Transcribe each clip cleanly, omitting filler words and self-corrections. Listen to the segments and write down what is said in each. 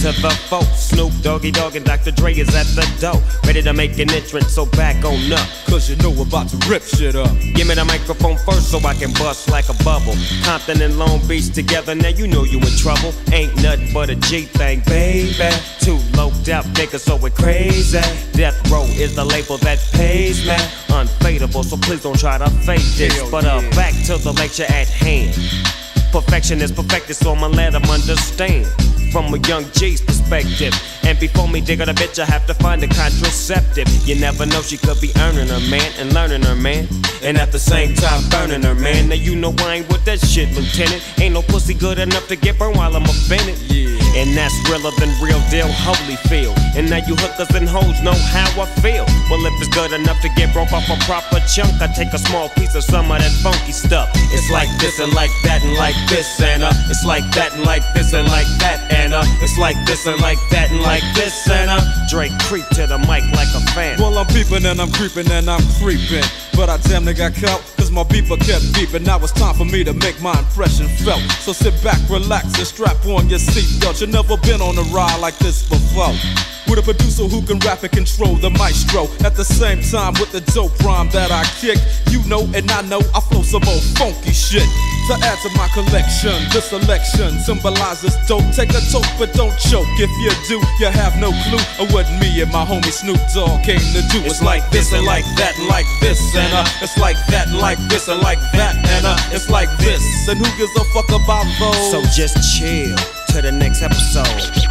to the folks. Snoop Doggy Dogg and Dr. Dre is at the door, ready to make an entrance, so back on up. Cause you know we're about to rip shit up. Give me the microphone first so I can bust like a bubble. Compton and Long Beach together, now you know you in trouble. Ain't nothing but a G thing, baby. Too loped out niggas, so we're crazy. Death Row is the label that pays me. Unfadable, so please don't try to fake this. But back to the lecture at hand. Perfection is perfected, so I'ma let them understand from a young G's perspective. And before me dig on a bitch, I have to find a contraceptive. You never know, she could be earning her man and learning her man, and at the same time burning her man. Now you know I ain't with that shit, Lieutenant. Ain't no pussy good enough to get burned while I'm offended. And that's realer than real deal, Holyfield. And now you hookers and hoes know how I feel. Well, if it's good enough to get broke off a proper chunk, I take a small piece of some of that funky stuff. It's like this and like that and like this and it's like that and like this and like that and it's like this and like that and like this and Drake creep to the mic like a fan. Well, I'm peeping and I'm creeping and I'm creeping, but I damn near got caught, cause my beeper kept beeping. Now it's time for me to make my impression felt. So sit back, relax, and strap on your seatbelt. You've never been on a ride like this before, with a producer who can rap and control the maestro. At the same time with the dope rhyme that I kick, you know and I know I flow some old funky shit. To add to my collection, this selection symbolizes dope. Take a toke but don't choke. If you do, you have no clue of what me and my homie Snoop Dogg came to do. It's like this and like that and like this and it's like that and like this and like that and it's like this. And who gives a fuck about those? So just chill to the next episode.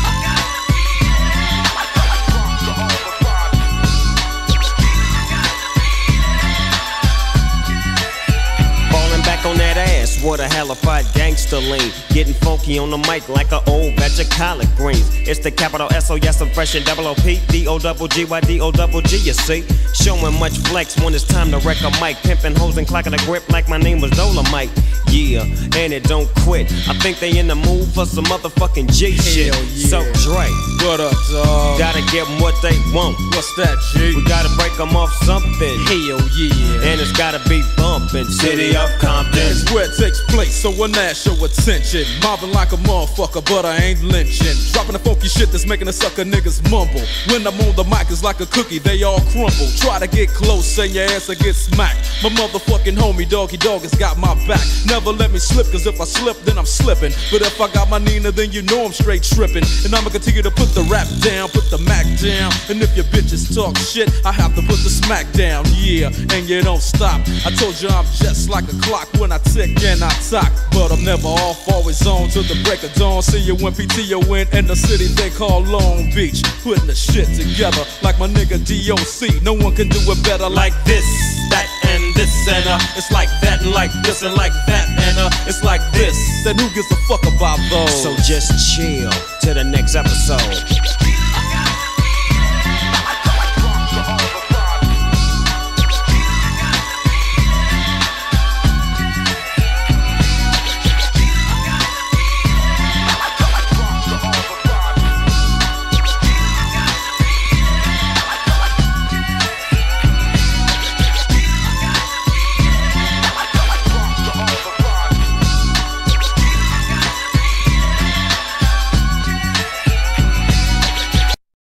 On that ass, what a halified gangster lean. Getting funky on the mic like an old batch of collard greens. It's the capital S-O, yes, I'm fresh and double O-P, D-O-double-G-Y-D-O-double-G, you see. Showing much flex when it's time to wreck a mic. Pimping hoes and clocking a grip like my name was Dolomite. Yeah, and it don't quit. I think they in the mood for some motherfucking G shit. Yeah. So Dre, what up, dawg? Gotta give them what they want. What's that, G? We gotta break them off something. Hell yeah. And it's gotta be bumpin'. City of Compton. It's where it takes place, so when I show attention. Mobbing like a motherfucker, but I ain't lynching. Dropping the funky shit that's making the sucker niggas mumble. When I'm on the mic, it's like a cookie, they all crumble. Try to get close, and your ass will get smacked. My motherfucking homie, Doggy Dogg, has got my back. Never let me slip, cause if I slip, then I'm slipping. But if I got my Nina, then you know I'm straight tripping. And I'ma continue to put the rap down, put the Mac down. And if your bitches talk shit, I have to put the smack down. Yeah, and you don't stop. I told you I'm just like a clock when I tick and I talk. But I'm never off, always on till the break of dawn. See you when PTO in the city they call Long Beach. Putting the shit together like my nigga DOC. No one can do it better like this, that, and this. And it's like that and like this and like that. And it's like this. Then who gives a fuck about those? So just chill to the next episode.